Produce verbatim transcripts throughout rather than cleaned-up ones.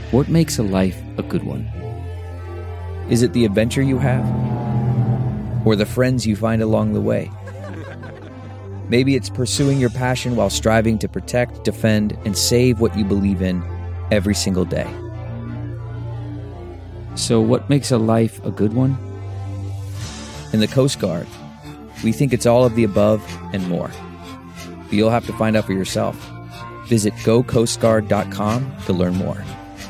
What makes a life a good one? Is it the adventure you have? Or the friends you find along the way? Maybe it's pursuing your passion while striving to protect, defend, and save what you believe in every single day. So what makes a life a good one? In the Coast Guard, we think it's all of the above and more. But you'll have to find out for yourself. Visit go coast guard dot com to learn more.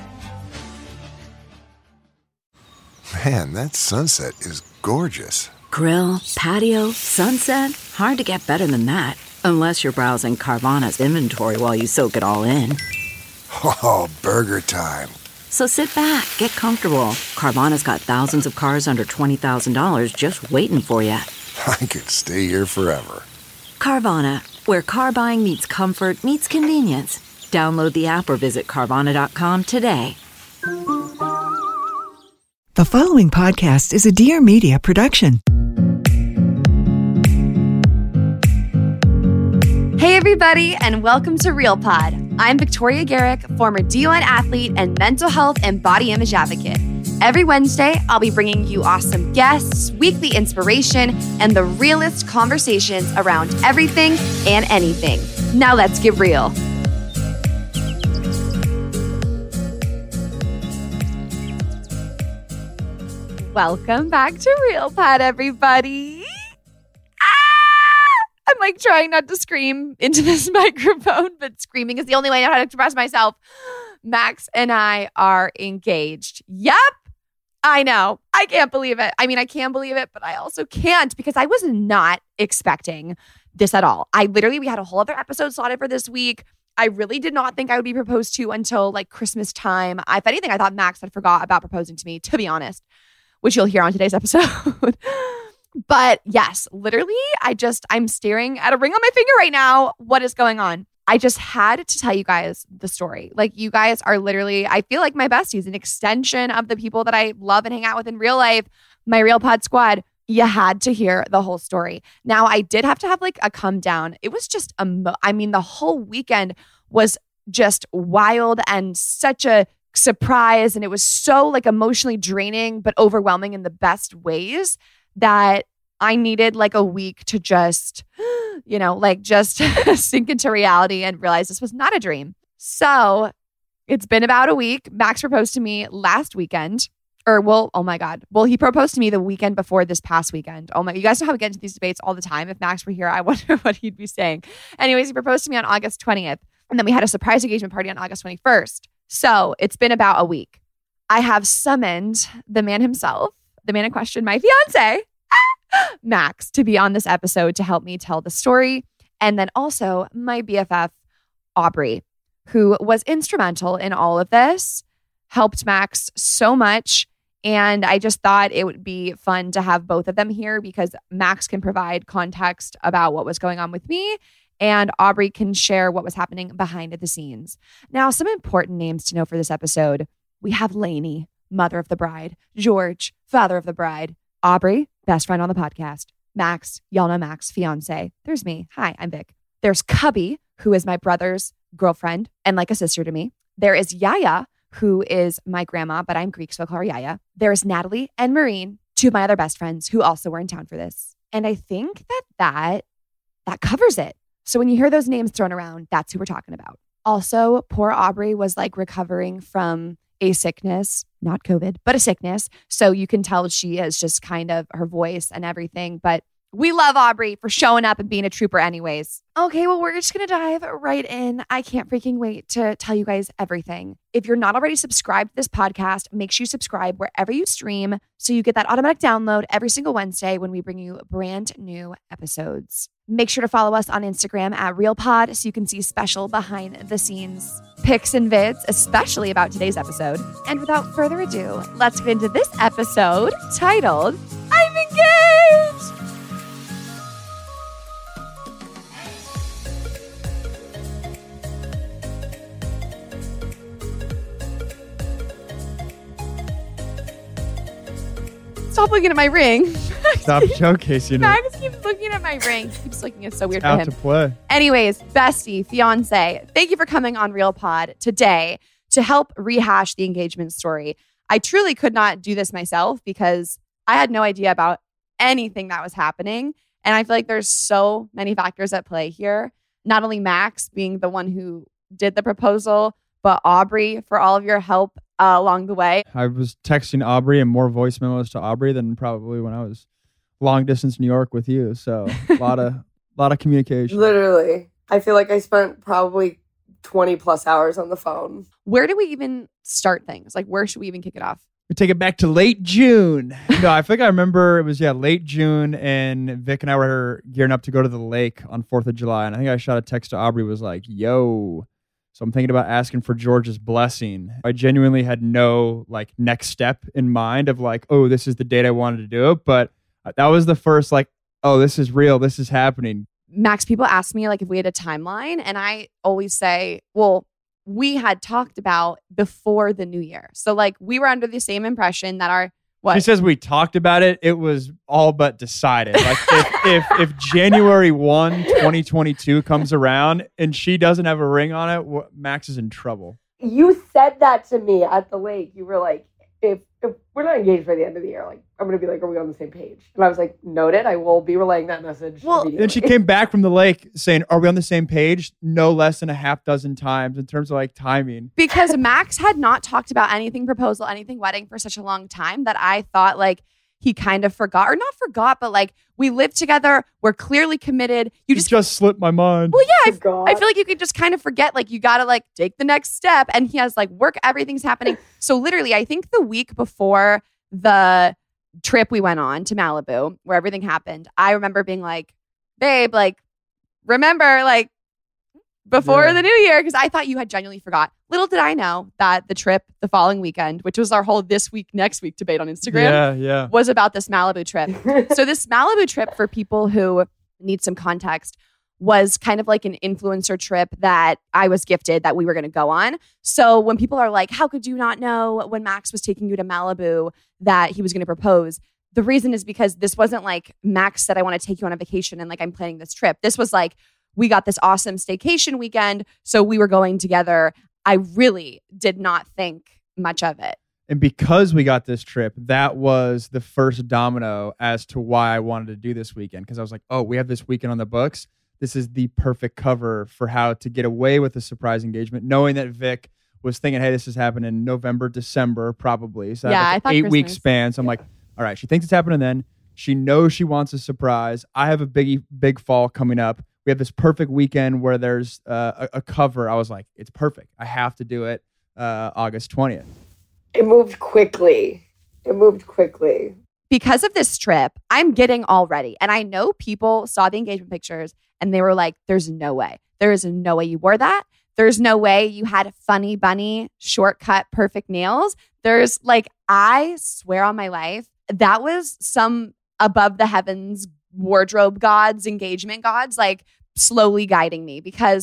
Man, that sunset is gorgeous. Grill, patio, sunset. Hard to get better than that. Unless you're browsing Carvana's inventory while you soak it all in. Oh, burger time. So sit back, get comfortable. Carvana's got thousands of cars under twenty thousand dollars just waiting for you. I could stay here forever. Carvana, where car buying meets comfort, meets convenience. Download the app or visit Carvana dot com today. The following podcast is a Dear Media production. Hey everybody, and welcome to Real Pod. I'm Victoria Garrick, former D one athlete and mental health and body image advocate. Every Wednesday, I'll be bringing you awesome guests, weekly inspiration, and the realest conversations around everything and anything. Now let's get real. Welcome back to Real Pod, everybody. Ah! I'm like trying not to scream into this microphone, but screaming is the only way I know how to express myself. Max and I are engaged. Yep. I know. I can't believe it. I mean, I can believe it, but I also can't because I was not expecting this at all. I literally, we had a whole other episode slotted for this week. I really did not think I would be proposed to until like Christmas time. If anything, I thought Max had forgot about proposing to me, to be honest, which you'll hear on today's episode. But yes, literally, I just, I'm staring at a ring on my finger right now. What is going on? I just had to tell you guys the story. Like, you guys are literally, I feel like my besties, an extension of the people that I love and hang out with in real life, my Real Pod squad. You had to hear the whole story. Now, I did have to have like a come down. It was just, a mo- I mean, the whole weekend was just wild and such a surprise. And it was so like emotionally draining, but overwhelming in the best ways that I needed like a week to just, you know, like just sink into reality and realize this was not a dream. So it's been about a week. Max proposed to me last weekend. Or, well, oh my God. Well, he proposed to me the weekend before this past weekend. Oh my, you guys know how we get into these debates all the time. If Max were here, I wonder what he'd be saying. Anyways, he proposed to me on August twentieth. And then we had a surprise engagement party on August twenty-first. So it's been about a week. I have summoned the man himself, the man in question, my fiance, Max, to be on this episode to help me tell the story. And then also my B F F, Aubrey, who was instrumental in all of this, helped Max so much. And I just thought it would be fun to have both of them here because Max can provide context about what was going on with me and Aubrey can share what was happening behind the scenes. Now, some important names to know for this episode. We have Lainey, mother of the bride, George, father of the bride, Aubrey, best friend on the podcast, Max, y'all know Max, fiance. There's me. Hi, I'm Vic. There's Cubby, who is my brother's girlfriend and like a sister to me. There is Yaya, who is my grandma, but I'm Greek, so I'll call her Yaya. There's Natalie and Maureen, two of my other best friends who also were in town for this. And I think that that, that covers it. So when you hear those names thrown around, that's who we're talking about. Also, poor Aubrey was like recovering from a sickness, not COVID, but a sickness. So you can tell she is just kind of her voice and everything. But we love Aubrey for showing up and being a trooper anyways. Okay, well, we're just going to dive right in. I can't freaking wait to tell you guys everything. If you're not already subscribed to this podcast, make sure you subscribe wherever you stream so you get that automatic download every single Wednesday when we bring you brand new episodes. Make sure to follow us on Instagram at RealPod so you can see special behind the scenes pics and vids, especially about today's episode. And without further ado, let's get into this episode titled, I'm Engaged! Stop looking at my ring. Stop showcasing it. Max keeps looking at my ring. He keeps looking. It's so weird Out for him. to play. Anyways, bestie, fiance, thank you for coming on Real Pod today to help rehash the engagement story, I truly could not do this myself because I had no idea about anything that was happening. And I feel like there's so many factors at play here. Not only Max being the one who did the proposal, but Aubrey for all of your help uh, along the way. I was texting Aubrey and more voice memos to Aubrey than probably when I was long distance New York with you. So a lot of lot of communication. Literally. I feel like I spent probably twenty plus hours on the phone. Where do we even start things? Like, where should we even kick it off? We take it back to late June. No, I think I remember it was, yeah, late June, and Vic and I were gearing up to go to the lake on fourth of July. And I think I shot a text to Aubrey, was like, yo. So I'm thinking about asking for George's blessing. I genuinely had no like next step in mind of like, oh, this is the date I wanted to do it. But that was the first like, oh, this is real. This is happening. Max, people ask me like if we had a timeline, and I always say, well, we had talked about before the new year. So like we were under the same impression that our what? She says we talked about it. It was all but decided. Like if, if if January first, twenty twenty-two comes around and she doesn't have a ring on it, Max is in trouble. You said that to me at the lake. You were like, if, if we're not engaged by the end of the year, like I'm going to be like, are we on the same page? And I was like, noted. I will be relaying that message. Well, then she came back from the lake saying, are we on the same page? No less than a half dozen times in terms of like timing. Because Max had not talked about anything proposal, anything wedding for such a long time that I thought like he kind of forgot, or not forgot, but like we live together. We're clearly committed. You just, it just slipped my mind. Well, yeah, oh, I, I feel like you could just kind of forget, like you got to like take the next step. And he has like work, everything's happening. So literally, I think the week before the trip we went on to Malibu, where everything happened, I remember being like, babe, like, remember, like, before yeah. the new year, because I thought you had genuinely forgot. Little did I know that the trip the following weekend, which was our whole this week, next week debate on Instagram, yeah, yeah. was about this Malibu trip. So this Malibu trip, for people who need some context, was kind of like an influencer trip that I was gifted that we were going to go on. So when people are like, how could you not know when Max was taking you to Malibu that he was going to propose? The reason is because this wasn't like Max said, I want to take you on a vacation and like I'm planning this trip. This was like, we got this awesome staycation weekend, so we were going together. I really did not think much of it. And because we got this trip, that was the first domino as to why I wanted to do this weekend. Because I was like, oh, we have this weekend on the books. This is the perfect cover for how to get away with a surprise engagement, knowing that Vic was thinking, hey, this is happening in November, December, probably. So yeah, like I an thought eight week Christmas. span. So I'm like, all right, she thinks it's happening then. She knows she wants a surprise. I have a big, big fall coming up. We have this perfect weekend where there's uh, a, a cover. I was like, it's perfect. I have to do it uh, August twentieth. It moved quickly. It moved quickly. Because of this trip, I'm getting all ready. And I know people saw the engagement pictures and they were like, there's no way. There is no way you wore that. There's no way you had funny bunny, shortcut, perfect nails. There's like, I swear on my life, that was some above the heavens wardrobe gods, engagement gods, like slowly guiding me, because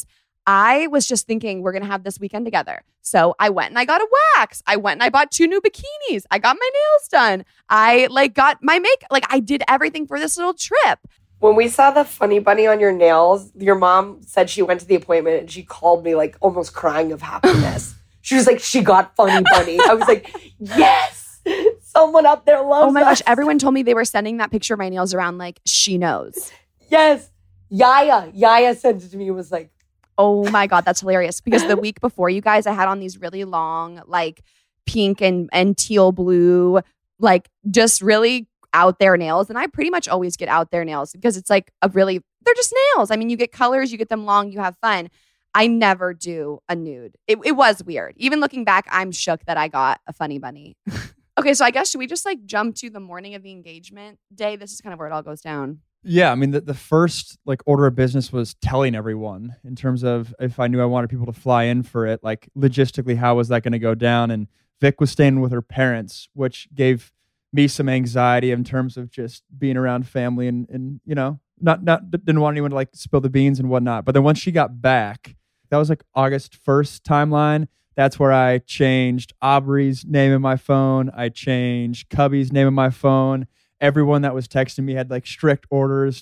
I was just thinking we're going to have this weekend together. So I went and I got a wax. I went and I bought two new bikinis. I got my nails done. I like got my makeup. Like I did everything for this little trip. When we saw the funny bunny on your nails, your mom said she went to the appointment and she called me like almost crying of happiness. She was like, she got funny bunny. I was like, yes. Someone up there loves Oh my us. gosh, everyone told me they were sending that picture of my nails around like she knows. Yes. Yaya. Yaya sent it to me and was like, oh my God, that's hilarious. Because the week before, you guys, I had on these really long, like pink and, and teal blue, like just really out there nails. And I pretty much always get out there nails because it's like a really, they're just nails. I mean, you get colors, you get them long, you have fun. I never do a nude. It, it was weird. Even looking back, I'm shook that I got a funny bunny. Okay, so I guess should we just like jump to the morning of the engagement day? This is kind of where it all goes down. Yeah, I mean, the, the first like order of business was telling everyone in terms of if I knew I wanted people to fly in for it, like logistically, how was that going to go down? And Vic was staying with her parents, which gave me some anxiety in terms of just being around family and, and you know, not not didn't want anyone to like spill the beans and whatnot. But then once she got back, that was like August first timeline. That's where I changed Aubrey's name in my phone. I changed Cubby's name in my phone. Everyone that was texting me had like strict orders.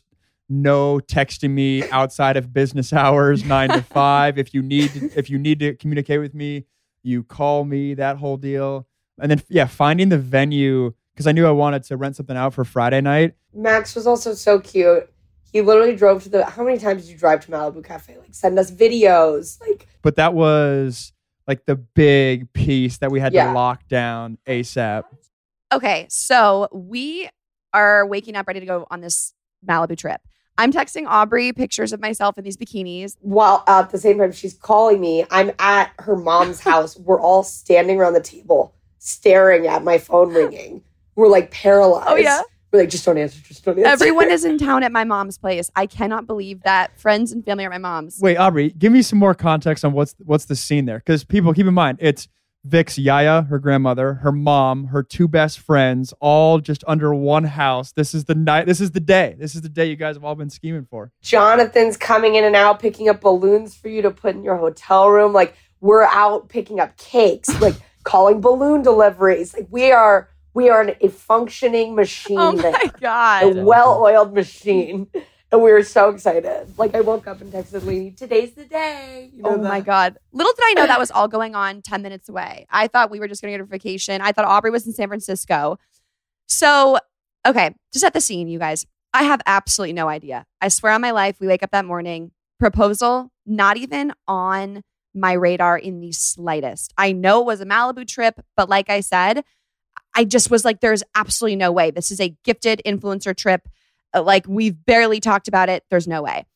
No texting me outside of business hours, nine to five. If you need, if you need to communicate with me, You call me, that whole deal. And then, yeah, finding the venue, because I knew I wanted to rent something out for Friday night. Max was also so cute. He literally drove to the, how many times did you drive to Malibu Cafe? Like, send us videos. Like, But that was like the big piece that we had Yeah. to lock down ASAP. Okay, so we are waking up ready to go on this Malibu trip. I'm texting Aubrey pictures of myself in these bikinis. while at the same time she's calling me, I'm at her mom's house. We're all standing around the table, staring at my phone ringing. We're like paralyzed. Oh, yeah? We're like, just don't answer, just don't answer. Everyone is in town at my mom's place. I cannot believe that. Friends and family are at my mom's. Wait, Aubrey, give me some more context on what's what's the scene there. Because people, keep in mind, it's Vic's Yaya, her grandmother, her mom, her two best friends, all just under one house. This is the night. This is the day. This is the day you guys have all been scheming for. Jonathan's coming in and out, picking up balloons for you to put in your hotel room. Like, we're out picking up cakes, like calling balloon deliveries. Like, we are we are an, a functioning machine Oh there. my God. A well-oiled machine. And we were so excited. Like, I woke up and texted Lainey, today's the day. You know Oh my that? God. Little did I know that was all going on ten minutes away. I thought we were just going to get a vacation. I thought Aubrey was in San Francisco. So, okay, to set the scene, you guys, I have absolutely no idea. I swear on my life, we wake up that morning, proposal, not even on my radar in the slightest. I know it was a Malibu trip, but like I said, I just was like, there's absolutely no way. This is a gifted influencer trip. Like, we've barely talked about it. There's no way.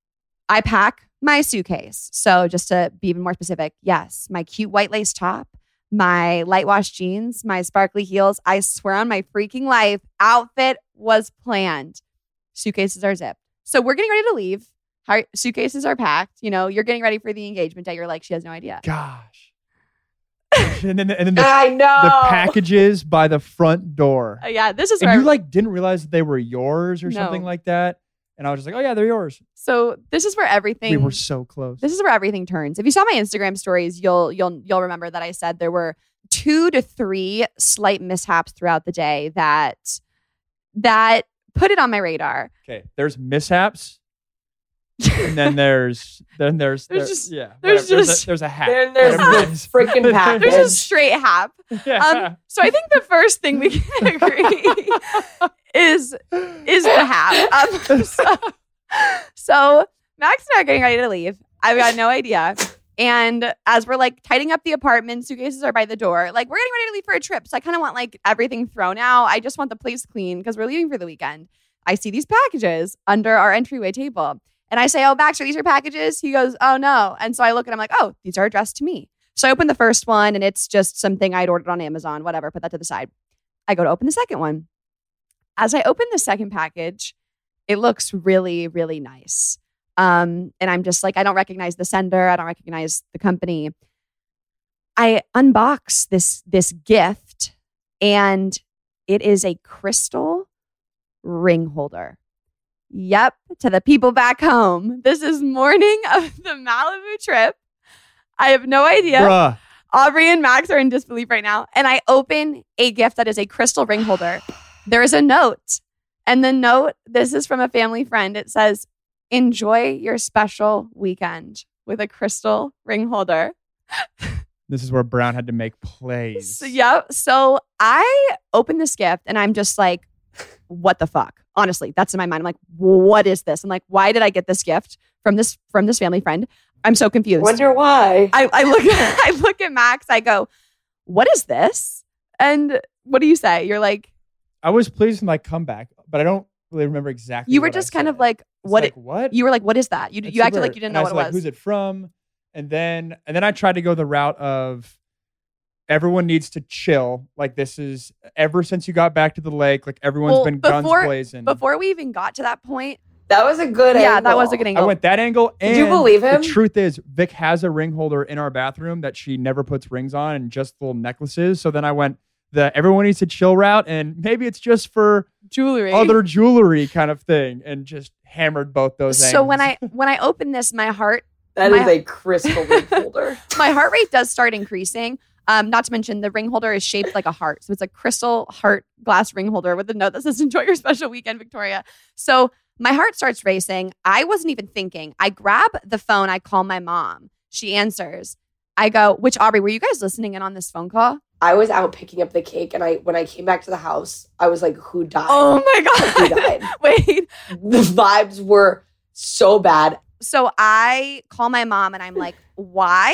I pack my suitcase. So just to be even more specific, yes, my cute white lace top, my light wash jeans, my sparkly heels. I swear on my freaking life, outfit was planned. Suitcases are zipped. So we're getting ready to leave. Our suitcases are packed. You know, you're getting ready for the engagement day. You're like, she has no idea. Gosh. and then, and then the, I know. the packages by the front door. Uh, yeah, this is And where you like didn't realize that they were yours or No. something like that. And I was just like, oh yeah, they're yours. so this is where everything We were so close. This is where everything turns. If you saw my Instagram stories, you'll you'll you'll remember that I said there were two to three slight mishaps throughout the day that that put it on my radar. Okay, there's mishaps. And then there's then there's, There's there- just- yeah there's whatever. just- there's a, there's a hat. Then there's Whatever it the is. freaking package. There's a straight hap. Yeah. Um, so I think the first thing we can agree is is the hap. Um, so, so Max and I are getting ready to leave. I've got no idea. And as we're like tidying up the apartment, suitcases are by the door. Like, we're getting ready to leave for a trip. So I kind of want like everything thrown out. I just want the place clean because we're leaving for the weekend. I see these packages under our entryway table. And I say, oh, Baxter, these are packages? He goes, oh, no. And so I look and I'm like, oh, these are addressed to me. So I open the first one and it's just something I'd ordered on Amazon, whatever, put that to the side. I go to open the second one. As I open the second package, it looks really, really nice. Um, and I'm just like, I don't recognize the sender. I don't recognize the company. I unbox this, this gift and it is a crystal ring holder. Yep, to the people back home. This is morning of the Malibu trip. I have no idea. Bruh. Aubrey and Max are in disbelief right now. And I open a gift that is a crystal ring holder. There is a note. And the note, this is from a family friend. It says, enjoy your special weekend with a crystal ring holder. This is where Brown had to make plays. So, yep. So I open this gift and I'm just like, what the fuck? Honestly, that's in my mind. I'm like, what is this? I'm like, why did I get this gift from this from this family friend? I'm so confused. Wonder why. I, I look I look at Max, I go, what is this? And what do you say? You're like, I was pleased with my comeback, but I don't really remember exactly. you were what I just kind said. of like, It's what like, it, what? you were like, what is that? You That's you acted weird. like you didn't And know I what it like, was. Who's it from? And then and then I tried to go the route of everyone needs to chill. Like, this is ever since you got back to the lake, like everyone's Well, been before- guns blazing. Before we even got to that point, That was a good yeah, angle. that was a good I angle. went that angle. And Did you believe him? The truth is, Vic has a ring holder in our bathroom that she never puts rings on and just little necklaces. So then I went the everyone needs to chill route, and maybe it's just for Jewelry. other jewelry kind of thing, and just hammered both those. So when ends. I when I opened this, my heart That My- is a crystal ring holder. my heart rate does start increasing. Um, not to mention the ring holder is shaped like a heart. So it's a crystal heart glass ring holder with a note that says, enjoy your special weekend, Victoria. So my heart starts racing. I wasn't even thinking. I grab the phone. I call my mom. She answers. I go, which Aubrey, were you guys listening in on this phone call? I was out picking up the cake, and I when I came back to the house, I was like, who died? Oh my God. Who died? Wait. The vibes were so bad. So I call my mom and I'm like, why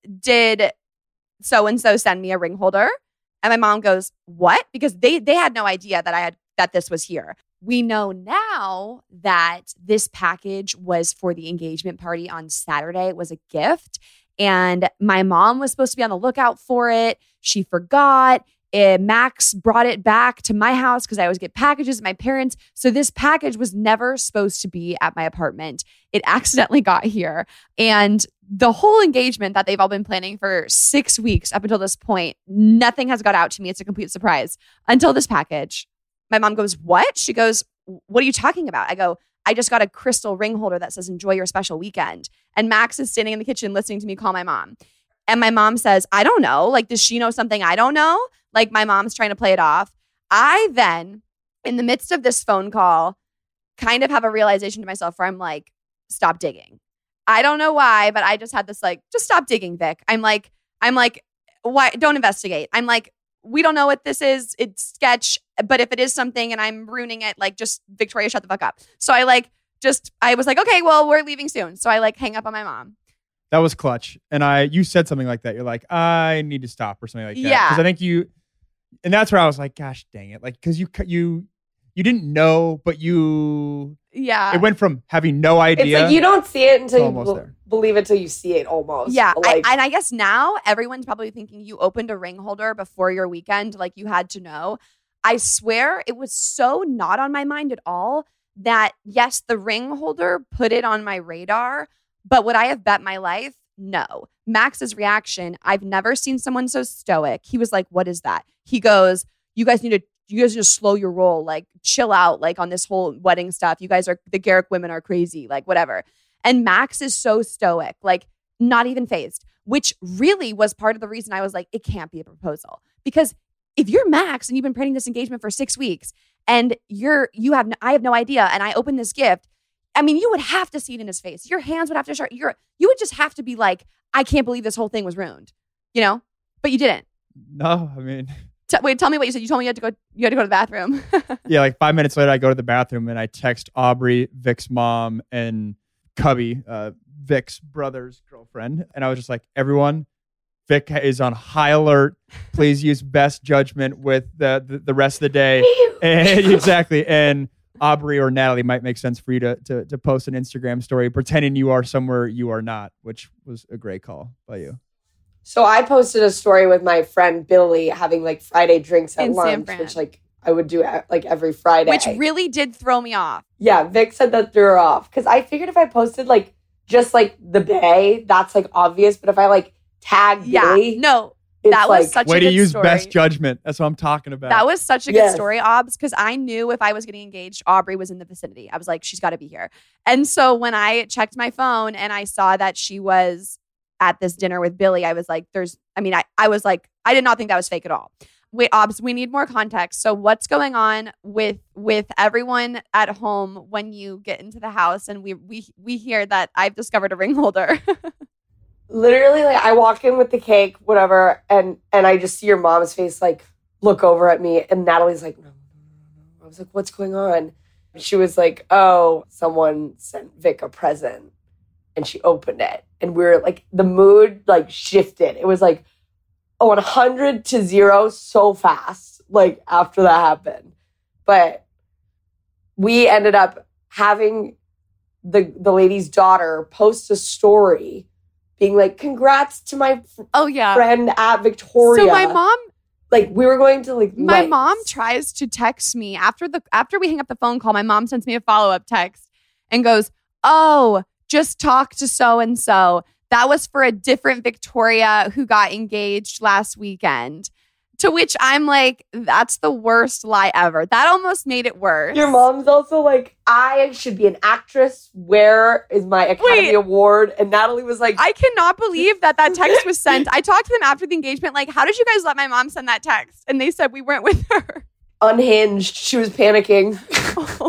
did so-and-so send me a ring holder? And my mom goes, what? Because they they had no idea that I had that this was here. We know now that this package was for the engagement party on Saturday. It was a gift. And my mom was supposed to be on the lookout for it. She forgot. It, Max brought it back to my house because I always get packages at my parents'. So this package was never supposed to be at my apartment. It accidentally got here. And the whole engagement that they've all been planning for six weeks up until this point, nothing has got out to me. It's a complete surprise until this package. My mom goes, what? She goes, what are you talking about? I go, I just got a crystal ring holder that says, enjoy your special weekend. And Max is standing in the kitchen listening to me call my mom. And my mom says, I don't know. Like, does she know something I don't know? Like, my mom's trying to play it off. I then, in the midst of this phone call, kind of have a realization to myself where I'm like, stop digging. I don't know why, but I just had this like, just stop digging, Vic. I'm like, I'm like, why? Don't investigate. I'm like, we don't know what this is. It's sketch. But if it is something and I'm ruining it, like, just Victoria, shut the fuck up. So I like, just, I was like, okay, well, we're leaving soon. So I like hang up on my mom. That was clutch. And I, you said something like that. You're like, I need to stop or something like that. Yeah. Because I think you, and that's where I was like, gosh, dang it. Like, because you, you, you didn't know, but you, yeah. It went from having no idea. It's like you don't see it until you almost be- there. believe it until you see it almost. Yeah. Like, I, and I guess now everyone's probably thinking you opened a ring holder before your weekend. Like, you had to know. I swear it was so not on my mind at all that, yes, the ring holder put it on my radar, but would I have bet my life? No. Max's reaction, I've never seen someone so stoic. He was like, what is that? He goes, you guys need to, you guys need to slow your roll, like chill out, like on this whole wedding stuff. You guys are, the Garrick women are crazy, like whatever. And Max is so stoic, like not even phased, which really was part of the reason I was like, it can't be a proposal. Because if you're Max and you've been planning this engagement for six weeks and you're, you have, I have no idea, and I open this gift, I mean, you would have to see it in his face. Your hands would have to start, you're, you would just have to be like, I can't believe this whole thing was ruined, you know? But you didn't. No, I mean. T- wait, tell me what you said. You told me you had to go, you had to go to the bathroom. Yeah, like five minutes later, I go to the bathroom and I text Aubrey, Vic's mom, and Cubby, uh, Vic's brother's girlfriend. And I was just like, everyone, Vic is on high alert. Please use best judgment with the, the, the rest of the day. And, exactly. And Aubrey or Natalie might make sense for you to, to to post an Instagram story pretending you are somewhere you are not, which was a great call by you. So I posted a story with my friend Billy having like Friday drinks at In San lunch, Fran. which like I would do like every Friday. Which really did throw me off. Yeah, Vic said that threw her off because I figured if I posted like just like the bay, that's like obvious. But if I like tag Yeah, Billy, no, it's that like, was such Way a to good use story. best judgment. That's what I'm talking about. That was such a Yes. good story, Obs, because I knew if I was getting engaged, Aubrey was in the vicinity. I was like, she's got to be here. And so when I checked my phone and I saw that she was at this dinner with Billy, I was like, there's, I mean, I, I was like, I did not think that was fake at all. Wait, Obs, we need more context. So what's going on with with everyone at home when you get into the house and we we we hear that I've discovered a ring holder? literally like I walk in with the cake, whatever, and and I just see your mom's face like look over at me, and Natalie's like, no, no, no, no. I was like, what's going on? She was like, oh, someone sent Vic a present, and she opened it, and we were like, the mood like shifted. It was like a one hundred to zero so fast, like after that happened, but we ended up having the the lady's daughter post a story being like, congrats to my f- Oh yeah. friend at Victoria. So my mom like we were going to like My lengths. mom tries to text me after the after we hang up the phone call. My mom sends me a follow-up text and goes, "Oh, just talk to so and so. That was for a different Victoria who got engaged last weekend." To which I'm like, that's the worst lie ever. That almost made it worse. Your mom's also like, I should be an actress. Where is my Academy Wait. Award? And Natalie was like, I cannot believe that that text was sent. I talked to them after the engagement, like, how did you guys let my mom send that text? And they said we weren't with her. unhinged. She was panicking.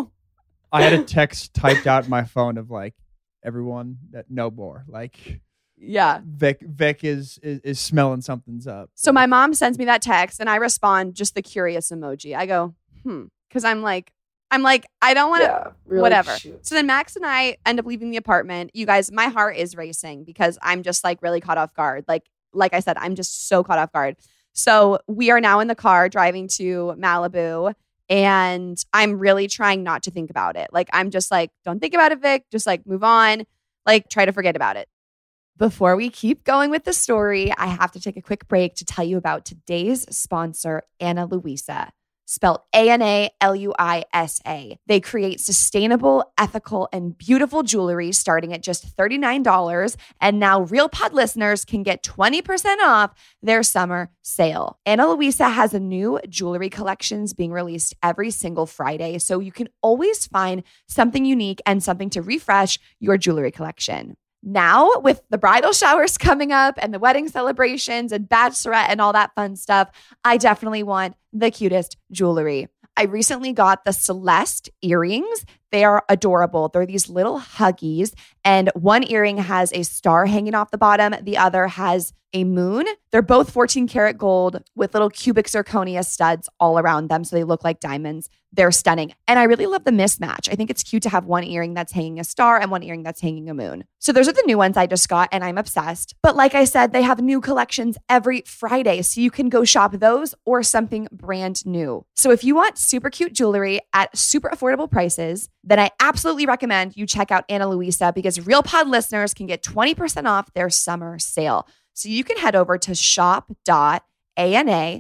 I had a text typed out in my phone of like, everyone that no more. Like, Yeah. Vic Vic is, is is smelling something's up. So my mom sends me that text and I respond just the curious emoji. I go, hmm. Because I'm like, I'm like, I don't want to, Yeah, really whatever. shoot. So then Max and I end up leaving the apartment. You guys, my heart is racing because I'm just like really caught off guard. Like, like I said, I'm just so caught off guard. So we are now in the car driving to Malibu and I'm really trying not to think about it. Like, I'm just like, don't think about it, Vic. Just like move on. Like, try to forget about it. Before we keep going with the story, I have to take a quick break to tell you about today's sponsor, Ana Luisa. Spelled A N A L U I S A. They create sustainable, ethical, and beautiful jewelry starting at just thirty-nine dollars. And now Real Pod listeners can get twenty percent off their summer sale. Ana Luisa has a new jewelry collections being released every single Friday, so you can always find something unique and something to refresh your jewelry collection. Now, with the bridal showers coming up and the wedding celebrations and bachelorette and all that fun stuff, I definitely want the cutest jewelry. I recently got the Celeste earrings. They are adorable. They're these little huggies, and one earring has a star hanging off the bottom. The other has a moon. They're both fourteen karat gold with little cubic zirconia studs all around them, so they look like diamonds. They're stunning. And I really love the mismatch. I think it's cute to have one earring that's hanging a star and one earring that's hanging a moon. So those are the new ones I just got, and I'm obsessed. But like I said, they have new collections every Friday, so you can go shop those or something brand new. So if you want super cute jewelry at super affordable prices, then I absolutely recommend you check out Ana Luisa because Real Pod listeners can get twenty percent off their summer sale. So you can head over to shop dot ana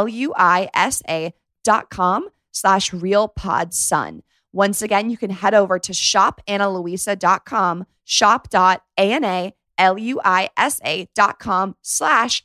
luisa dot com slash realpodsun. Once again, you can head over to shop ana luisa dot com, shop dot ana luisa dot com slash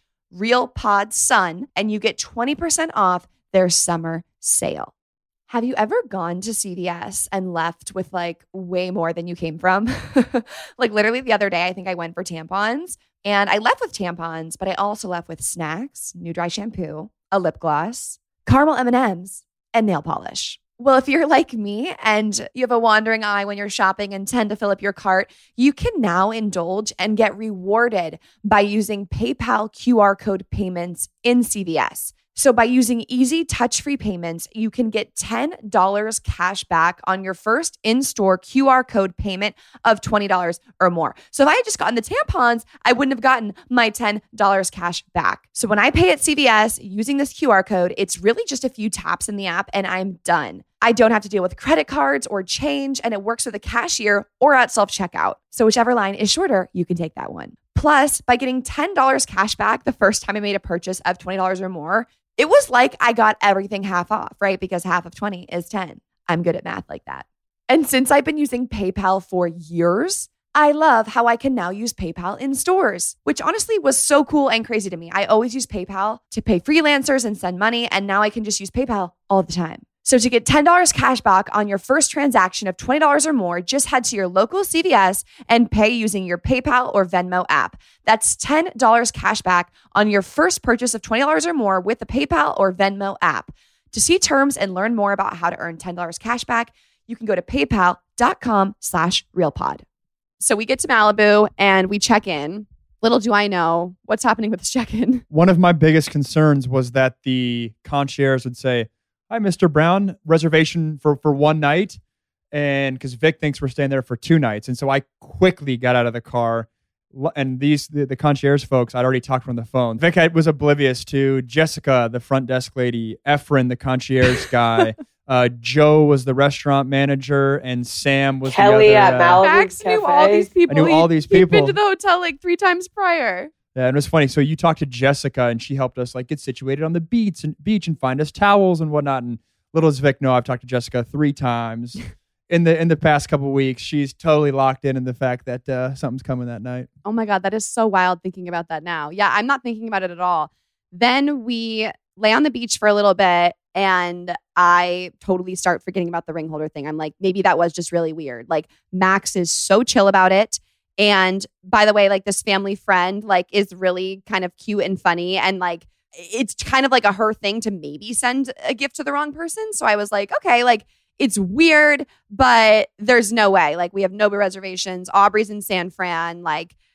realpodsun, and you get twenty percent off their summer sale. Have you ever gone to C V S and left with like way more than you came from? Like literally the other day, I think I went for tampons and I left with tampons, but I also left with snacks, new dry shampoo, a lip gloss, caramel M and M's, and nail polish. Well, if you're like me and you have a wandering eye when you're shopping and tend to fill up your cart, you can now indulge and get rewarded by using PayPal Q R code payments in C V S. So by using easy touch-free payments, you can get ten dollars cash back on your first in-store Q R code payment of twenty dollars or more. So if I had just gotten the tampons, I wouldn't have gotten my ten dollars cash back. So when I pay at C V S using this Q R code, it's really just a few taps in the app and I'm done. I don't have to deal with credit cards or change, and it works with a cashier or at self-checkout. So whichever line is shorter, you can take that one. Plus, by getting ten dollars cash back the first time I made a purchase of twenty dollars or more, it was like I got everything half off, right? Because half of twenty is ten. I'm good at math like that. And since I've been using PayPal for years, I love how I can now use PayPal in stores, which honestly was so cool and crazy to me. I always use PayPal to pay freelancers and send money, and now I can just use PayPal all the time. So to get ten dollars cash back on your first transaction of twenty dollars or more, just head to your local C V S and pay using your PayPal or Venmo app. That's ten dollars cash back on your first purchase of twenty dollars or more with the PayPal or Venmo app. To see terms and learn more about how to earn ten dollars cash back, you can go to paypal.com slash realpod. So we get to Malibu and we check in. Little do I know what's happening with this check-in. One of my biggest concerns was that the concierge would say, "Hi, Mister Brown, reservation for, for one night." And because Vic thinks we're staying there for two nights. And so I quickly got out of the car. And these, the, the concierge folks, I'd already talked from the phone. Vic had, was oblivious to Jessica, the front desk lady, Efren, the concierge guy. uh, Joe was the restaurant manager, and Sam was Kelly the at other, uh, Malibu Max Cafe. knew all these people. I knew He- all these He'd been people. to the hotel like three times prior. Yeah, and it was funny. So you talked to Jessica, and she helped us like get situated on the beach and beach and find us towels and whatnot. And little does Vic know, I've talked to Jessica three times in the in the past couple of weeks. She's totally locked in in the fact that uh, something's coming that night. Oh my God, that is so wild thinking about that now. Yeah, I'm not thinking about it at all. Then we lay on the beach for a little bit and I totally start forgetting about the ring holder thing. I'm like, maybe that was just really weird. Like Max is so chill about it. And by the way, like this family friend like is really kind of cute and funny. And like, it's kind of like a her thing to maybe send a gift to the wrong person. So I was like, okay, like it's weird, but there's no way. Like we have no reservations. Aubrey's in San Fran. Like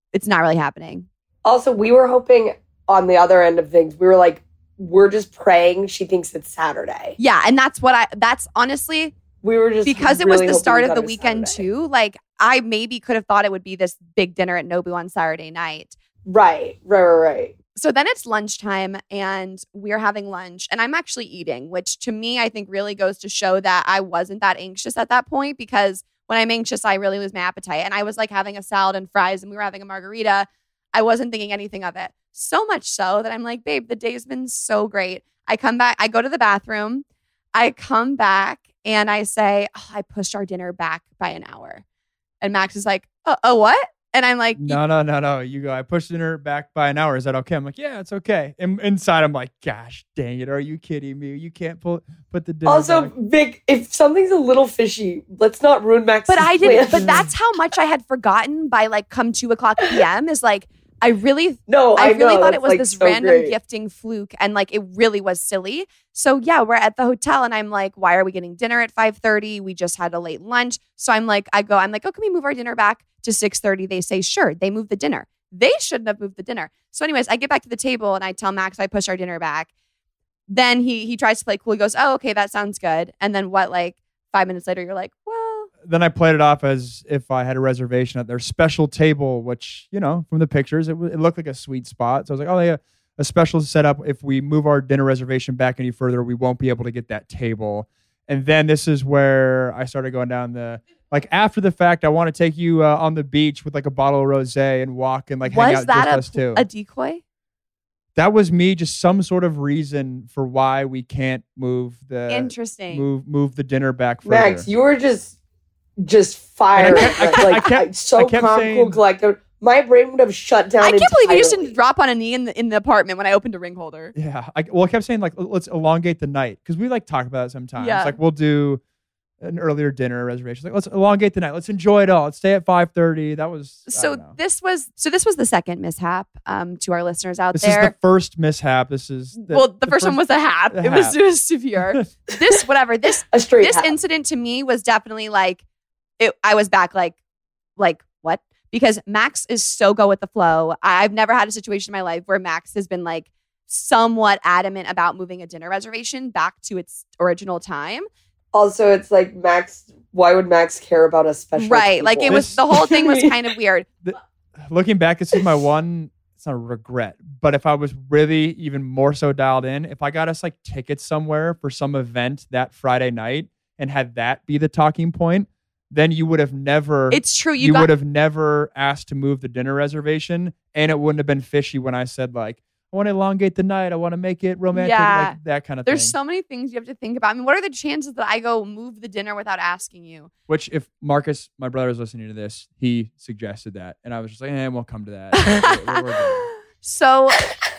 it's not really happening. Also, we were hoping on the other end of things, we were like, we're just praying she thinks it's Saturday. Yeah, and that's what I, that's honestly, we were just because it really was the start of the it weekend Saturday. too, like I maybe could have thought it would be this big dinner at Nobu on Saturday night. Right, right, right, right. So then it's lunchtime and we're having lunch and I'm actually eating, which to me, I think really goes to show that I wasn't that anxious at that point, because when I'm anxious, I really lose my appetite. And I was like having a salad and fries and we were having a margarita. I wasn't thinking anything of it. So much so that I'm like, babe, the day's been so great. I come back, I go to the bathroom, I come back and I say, oh, I pushed our dinner back by an hour. And Max is like, oh, oh what? And I'm like, no, no, no, no. You go, I pushed dinner back by an hour. Is that okay? I'm like, yeah, it's okay. And inside, I'm like, gosh, dang it. Are you kidding me? You can't pull, put the dinner Also, back. Vic, if something's a little fishy, let's not ruin Max's but I didn't, plans. but that's how much I had forgotten by like come two o'clock P M is like, I really, no, I, I really know, thought that's, it was like, this so random great. gifting fluke. And like, it really was silly. So yeah, we're at the hotel and I'm like, why are we getting dinner at five thirty? We just had a late lunch. So I'm like, I go, I'm like, oh, can we move our dinner back to six thirty? They say, sure. They move the dinner. They shouldn't have moved the dinner. So anyways, I get back to the table and I tell Max I push our dinner back. Then he he tries to play cool. He goes, oh, okay, that sounds good. And then what, like five minutes later, you're like, well. Then I played it off as if I had a reservation at their special table, which, you know, from the pictures, it, w- it looked like a sweet spot. So I was like, oh, yeah, a special setup. If we move our dinner reservation back any further, we won't be able to get that table. And then this is where I started going down the, like after the fact, I want to take you uh, on the beach with like a bottle of rosé and walk and like hang Was out that just a, us two. a decoy? That was me, just some sort of reason for why we can't move the Interesting. move move the dinner back further. Max, you were just just fired. And I kept- I kept- like, I kept- so I kept calm, saying- cool, collected. My brain would have shut down. I can't believe you just entirely. didn't drop on a knee in the, in the apartment when I opened a ring holder. Yeah. I, well, I kept saying like, let's elongate the night because we like talk about it sometimes. Yeah. Like we'll do an earlier dinner reservation. Like let's elongate the night. Let's enjoy it all. Let's stay at five thirty. That was I So don't know. this was so this was the second mishap um, to our listeners out This there. is the first mishap. This is the, well, the, first, one was a hap. the It was, hap. it was severe. This whatever this a straight this hat. incident to me was definitely like it. I was back like like what? Because Max is so go with the flow. I've never had a situation in my life where Max has been like somewhat adamant about moving a dinner reservation back to its original time. Also, it's like Max. Why would Max care about a special? Right. Like it table? was the whole thing was kind of weird. Looking back, this is my one. It's not a regret, but if I was really even more so dialed in, if I got us like tickets somewhere for some event that Friday night and had that be the talking point, then you would have never. It's true. You, You, got would have never asked to move the dinner reservation, and it wouldn't have been fishy when I said like, I want to elongate the night. I want to make it romantic, Yeah. like that kind of There's thing. so many things you have to think about. I mean, what are the chances that I go move the dinner without asking you? Which, if Marcus, my brother, is listening to this, he suggested that, and I was just like, eh, we'll come to that. We're- we're good. So,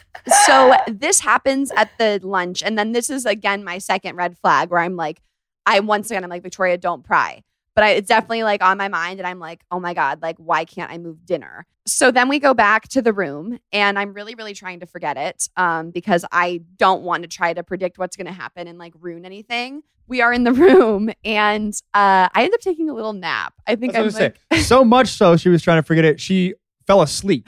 so this happens at the lunch, and then this is again my second red flag where I'm like, I once again I'm like, Victoria, don't pry. But I, it's definitely like on my mind, and I'm like, oh my god, like why can't I move dinner? So then we go back to the room, and I'm really, really trying to forget it um, because I don't want to try to predict what's going to happen and like ruin anything. We are in the room, and uh, I end up taking a little nap. I think I I'm was gonna like, say, so much so she was trying to forget it. She fell asleep.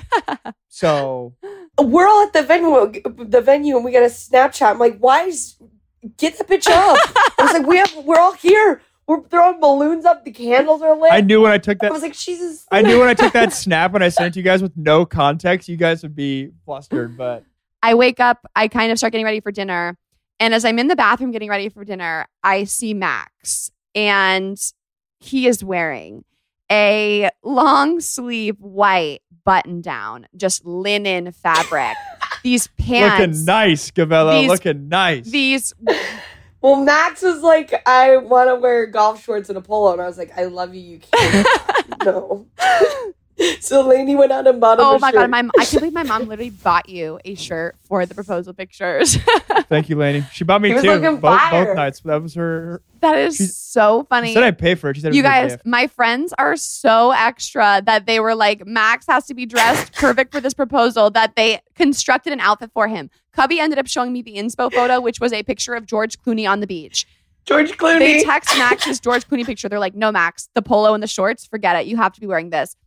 So We're all at the venue, the venue, and we got a Snapchat. I'm like, why is get the bitch up? I was like, we have, we're all here. We're throwing balloons up. The candles are lit. I knew when I took I that. was like, Jesus. I knew when I took that snap when I sent it to you guys with no context, you guys would be flustered. But I wake up, I kind of start getting ready for dinner. And as I'm in the bathroom getting ready for dinner, I see Max, and he is wearing a long sleeve white button down, just linen fabric. These pants. looking nice, Gavello. These- Looking nice. These Well, Max was like, I want to wear golf shorts and a polo. And I was like, I love you. You can't. No. So Lainey went out and bought him oh a my shirt. god, my I can't believe my mom literally bought you a shirt for the proposal pictures. Thank you, Lainey. She bought me He was two. looking Both, fire. both nights. That was her. That is She- so funny. She said I'd pay for it. She said it You was a good guys, gift. my friends are so extra that they were like, Max has to be dressed perfect for this proposal, that they constructed an outfit for him. Cubby ended up showing me the inspo photo, which was a picture of George Clooney on the beach. George Clooney. They text Max his George Clooney picture. They're like, no, Max, the polo and the shorts, forget it. You have to be wearing this.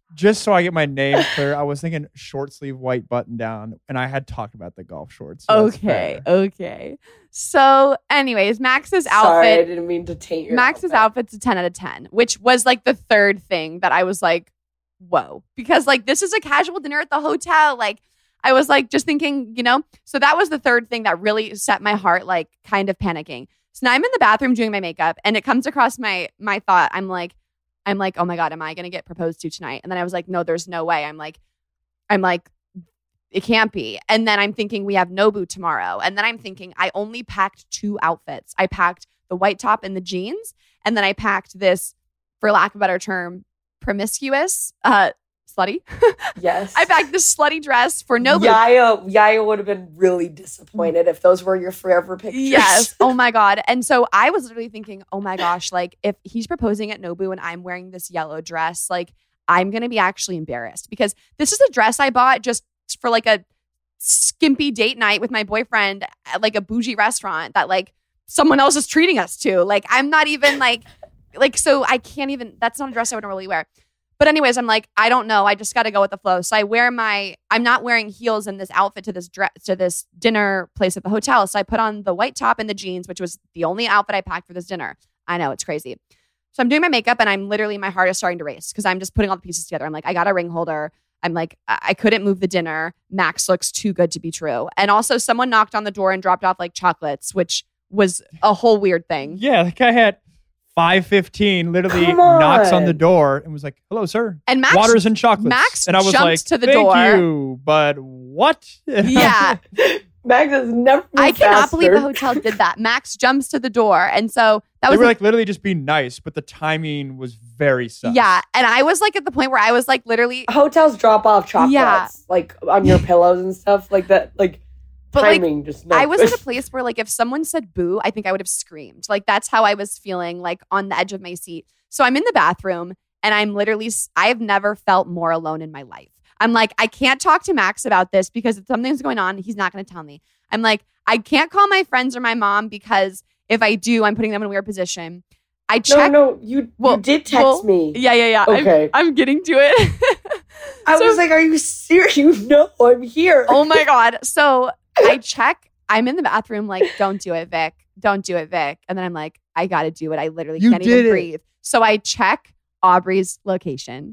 just so I get my name clear, I was thinking short sleeve white button down, and I had talked about the golf shorts. So Okay, okay. So, anyways, Max's Sorry, I outfit. didn't mean to taint your Max's outfit. outfit's a ten out of ten, which was like the third thing that I was like, whoa. Because like this is a casual dinner at the hotel. Like I was like just thinking, you know, so that was the third thing that really set my heart like kind of panicking. So now I'm in the bathroom doing my makeup and it comes across my my thought. I'm like, I'm like, oh my God, am I gonna get proposed to tonight? And then I was like, no, there's no way. I'm like, I'm like, it can't be. And then I'm thinking we have Nobu tomorrow. And then I'm thinking I only packed two outfits. I packed the white top and the jeans. And then I packed this, for lack of a better term, promiscuous, uh, slutty. Yes. I packed this slutty dress for Nobu. Yaya, Yaya would have been really disappointed if those were your forever pictures. Yes. Oh my God. And so I was literally thinking, oh my gosh, like if he's proposing at Nobu and I'm wearing this yellow dress, like I'm going to be actually embarrassed because this is a dress I bought just for like a skimpy date night with my boyfriend at like a bougie restaurant that like someone else is treating us to. Like I'm not even like, like, so I can't even, that's not a dress I would really wear. But anyways, I'm like, I don't know. I just got to go with the flow. So I wear my, I'm not wearing heels in this outfit to this dress, to this dinner place at the hotel. So I put on the white top and the jeans, which was the only outfit I packed for this dinner. I know, it's crazy. So I'm doing my makeup and I'm literally, my heart is starting to race because I'm just putting all the pieces together. I'm like, I got a ring holder. I'm like, I-, I couldn't move the dinner. Max looks too good to be true. And also someone knocked on the door and dropped off like chocolates, which was a whole weird thing. Yeah, the guy had five fifteen literally Come on. knocks on the door and was like, hello, sir. And Max, Waters and chocolates. Max and I was jumped like, to the thank door. you, but what? Yeah. Max has never moved I cannot faster. believe the hotel did that. Max jumps to the door. And so that They was were like literally just being nice, but the timing was very sus. yeah. And I was like at the point where I was like literally, Hotels drop off chocolates Yeah. like on your pillows and stuff like that. Like But, like, timing just not I was good. at a place where like if someone said boo, I think I would have screamed. Like that's how I was feeling, like on the edge of my seat. So I'm in the bathroom and I'm literally, I have never felt more alone in my life. I'm like, I can't talk to Max about this because if something's going on, he's not going to tell me. I'm like, I can't call my friends or my mom because if I do, I'm putting them in a weird position. I No, check. no, you, Well, you did text well, me. Yeah, yeah, yeah. Okay. I'm, I'm getting to it. I So- was like, are you serious? You know I'm here. Oh my God. So I check. I'm in the bathroom like, don't do it, Vic. Don't do it, Vic. And then I'm like, I got to do it. I literally You can't did even it. breathe. So I check Aubrey's location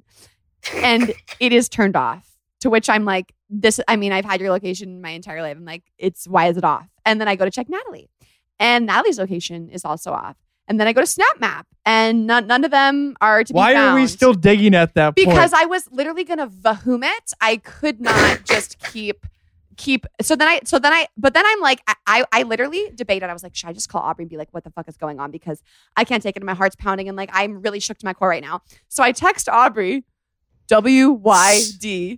and it is turned off. To which I'm like, this, I mean, I've had your location my entire life. I'm like, it's, why is it off? And then I go to check Natalie and Natalie's location is also off. And then I go to Snap Map and none, none of them are to be Why found. are we still digging at that point? Because I was literally gonna vomit. I could not just keep keep so then I so then I but then I'm like I, I I literally debated. I was like, should I just call Aubrey and be like, what the fuck is going on? Because I can't take it and my heart's pounding and like I'm really shook to my core right now. So I text Aubrey, W Y D.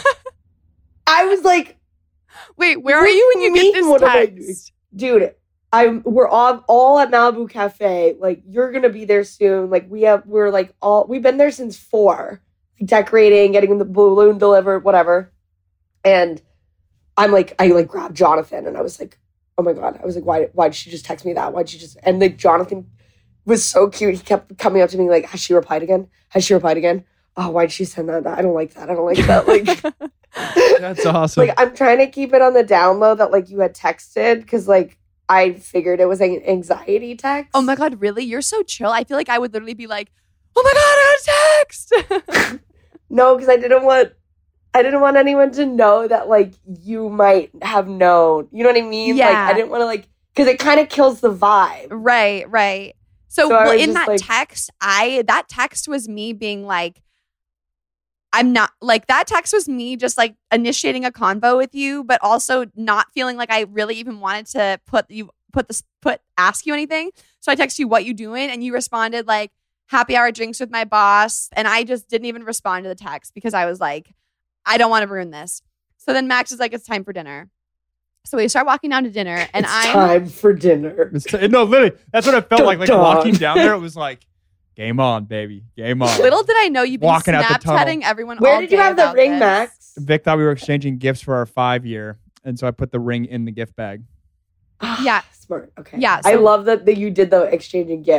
I was like, Wait, where are What you when do you you get mean, what am I this doing? text? dude, I'm we're all all at Malibu Cafe. Like you're gonna be there soon. Like we have we're like all we've been there since four, decorating, getting the balloon delivered, whatever. And I'm like, I like grabbed Jonathan and I was like, oh my God. I was like, why why did she just text me that? Why'd she just and like Jonathan was so cute. He kept coming up to me like, has she replied again? Has she replied again? Oh, why'd she send that? I don't like that. I don't like that. Like That's awesome. like I'm trying to keep it on the down low that like you had texted because like I figured it was an anxiety text. Oh my God, really? You're so chill. I feel like I would literally be like, oh my God, I got a text. No, because I didn't want I didn't want anyone to know that like you might have known. You know what I mean? Like Yeah. I didn't want to like because it kind of kills the vibe. Right, right. So, So I well, was in just that like- text, I that text was me being like, I'm not like that text was me just like initiating a convo with you, but also not feeling like I really even wanted to put you put this put ask you anything. So I text you what you doing, and you responded like happy hour drinks with my boss, and I just didn't even respond to the text because I was like, I don't want to ruin this. So then Max is like, it's time for dinner. So we start walking down to dinner, and it's I'm time for dinner. It's t- no, literally, that's what it felt Dun, like. Like dun. walking down there, it was like, game on, baby, game on. little did I know you've been Walking out the tunnel. Snapchatting everyone. Where all did you day have the about ring, this. Max? Vic thought we were exchanging gifts for our five year, and so I put the ring in the gift bag. Yeah. Smart. Okay. Yeah, I so- love that, that you did the exchanging gifts.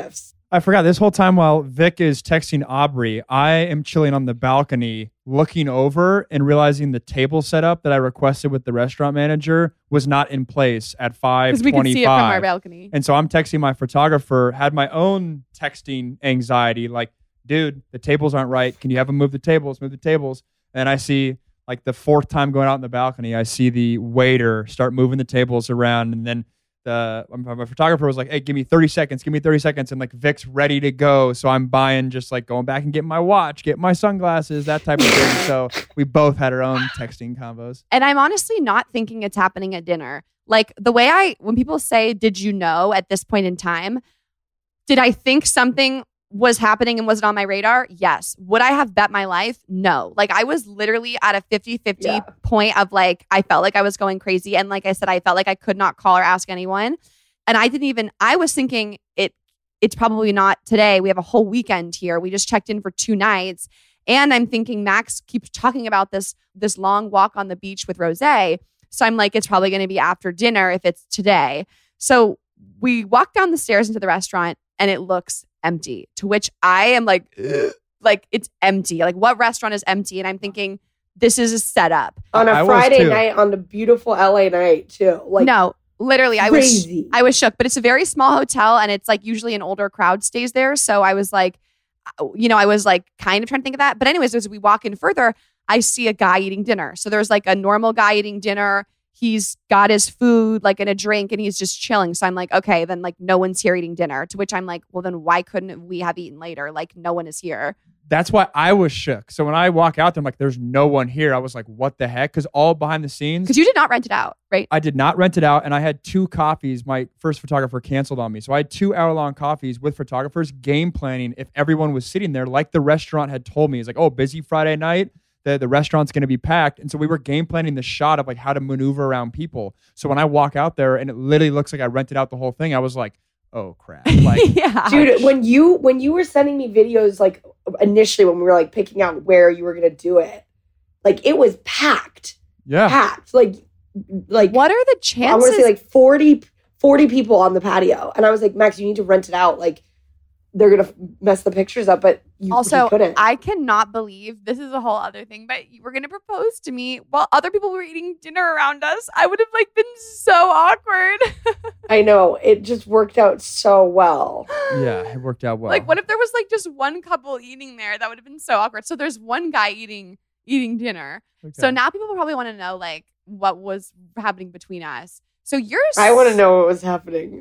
I forgot this whole time while Vic is texting Aubrey, I am chilling on the balcony, looking over and realizing the table setup that I requested with the restaurant manager was not in place at five twenty-five. Because we can see it from our balcony. And so I'm texting my photographer, had my own texting anxiety, like, dude, the tables aren't right. Can you have them move the tables, move the tables? And I see, like, the fourth time going out in the balcony, I see the waiter start moving the tables around, and then The, my photographer was like, hey, give me thirty seconds, give me thirty seconds. And like Vic's ready to go. So I'm buying, just like going back and getting my watch, getting my sunglasses, that type of thing. So we both had our own texting combos. And I'm honestly not thinking it's happening at dinner. Like the way I, when people say, did you know at this point in time, did I think something was happening and was it on my radar? Yes. Would I have bet my life? No. Like I was literally at a fifty-fifty Yeah. point of like, I felt like I was going crazy. And like I said, I felt like I could not call or ask anyone. And I didn't even, I was thinking it, it's probably not today. We have a whole weekend here. We just checked in for two nights. And I'm thinking Max keeps talking about this, this long walk on the beach with Rose. So I'm like, it's probably going to be after dinner if it's today. So we walk down the stairs into the restaurant and it looks empty, to which I am like, ugh, like it's empty. Like what restaurant is empty? And I'm thinking this is a setup. On a I was Friday too. night on the beautiful L A night too. Like no, literally I crazy. was, I was shook, but it's a very small hotel and it's like usually an older crowd stays there. So I was like, you know, I was like kind of trying to think of that. But anyways, as we walk in further, I see a guy eating dinner. So there's like a normal guy eating dinner. He's got his food like in a drink and he's just chilling. So I'm like, okay, then like no one's here eating dinner. To which I'm like, well, then why couldn't we have eaten later? Like no one is here. That's why I was shook. So when I walk out there, I'm like, there's no one here. I was like, what the heck? Because all behind the scenes, Because you did not rent it out, right? I did not rent it out, and I had two coffees. My first photographer canceled on me. So I had two hour-long coffees with photographers, game planning if everyone was sitting there like the restaurant had told me. It's like, oh, busy Friday night. The, the restaurant's going to be packed. And so we were game planning the shot of like how to maneuver around people. So when I walk out there and it literally looks like I rented out the whole thing, I was like, oh, crap. Like, yeah. Dude, when you when you were sending me videos, like initially when we were like picking out where you were gonna do it, like it was packed, yeah. packed. Like, like What are the I chances? want to say like forty, forty people on the patio, and I was like, Max, you need to rent it out. Like, they're gonna mess the pictures up, but you, also, you couldn't. I cannot believe this is a whole other thing, but you were going to propose to me while other people were eating dinner around us. I would have like been so awkward. I know it just worked out so well. Yeah, it worked out well. Like, what if there was like just one couple eating there? That would have been so awkward. So there's one guy eating eating dinner. Okay. So now people probably want to know like what was happening between us. So you're. I want to know what was happening.